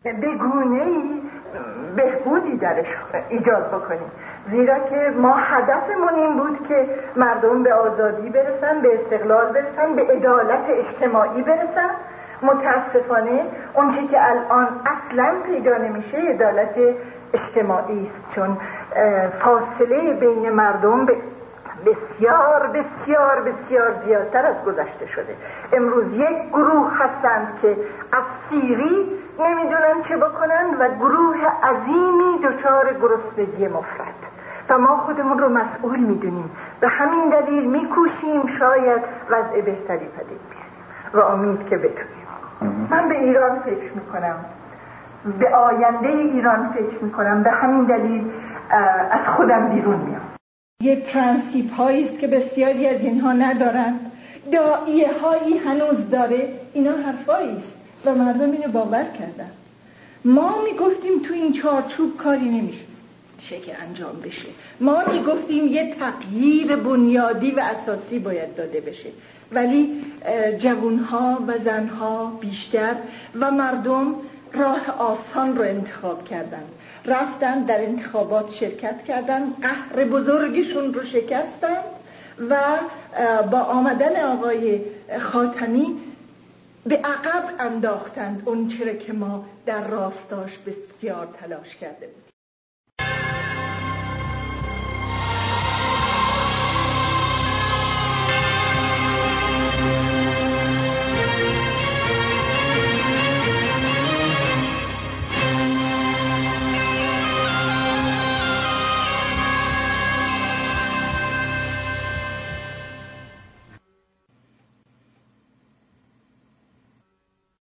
به گونه‌ای بهبودی درش ایجاد بکنیم، زیرا که ما هدفمون این بود که مردم به آزادی برسن، به استقلال برسن، به عدالت اجتماعی برسن. متاسفانه اون که الان اصلا پیدا نمیشه عدالت اجتماعی است، چون فاصله بین مردم بسیار بسیار بسیار زیادتر از گذشته شده. امروز یک گروه هستند که از سیری نمیدونن چه بکنن و گروه عظیمی دچار گرسنگی مفرط، و ما خودمون رو مسئول میدونیم. به همین دلیل میکوشیم شاید وضع بهتری پدید بیاریم و امید که بتونیم. من به ایران فکر میکنم، به آینده ایران فکر میکنم، به همین دلیل از خودم بیرون میام. یک پرنسیپ هایی است که بسیاری از اینها ندارن، داعیه هایی هنوز داره. اینا حرفایی است و مردم اینو باور کردن. ما میگفتیم تو این چارچوب کاری نمیشه که انجام بشه. ما میگفتیم یه تغییر بنیادی و اساسی باید داده بشه، ولی جوانها و زنها بیشتر و مردم راه آسان رو انتخاب کردن، رفتن در انتخابات شرکت کردن، قهر بزرگشون رو شکستن و با آمدن آقای خاتمی به عقب انداختند اون چرا که ما در راستاش بسیار تلاش کرده بود.